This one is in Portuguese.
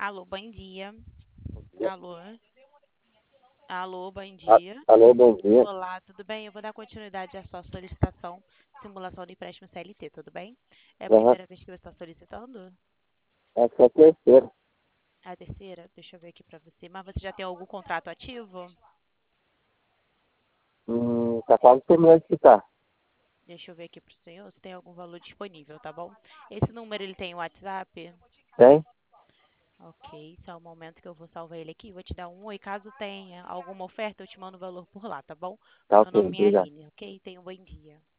Alô, bom dia. Dia. Alô? Alô, bom dia. Alô, bom dia. Olá, tudo bem? Eu vou dar continuidade à sua solicitação, simulação de empréstimo CLT, tudo bem? É a Aham. primeira vez que você está solicitando? Essa é a terceira. É a terceira? Deixa eu ver aqui pra você. Mas você já tem algum contrato ativo? Tá quase terminando de citar. Deixa eu ver aqui pro senhor se tem algum valor disponível, tá bom? Esse número ele tem WhatsApp? Tem? Ok, só um momento que eu vou salvar ele aqui. Vou te dar um oi. Caso tenha alguma oferta, eu te mando o valor por lá, tá bom? Tá Meu ok, nome é obrigado. Aline, ok? Tenha um bom dia.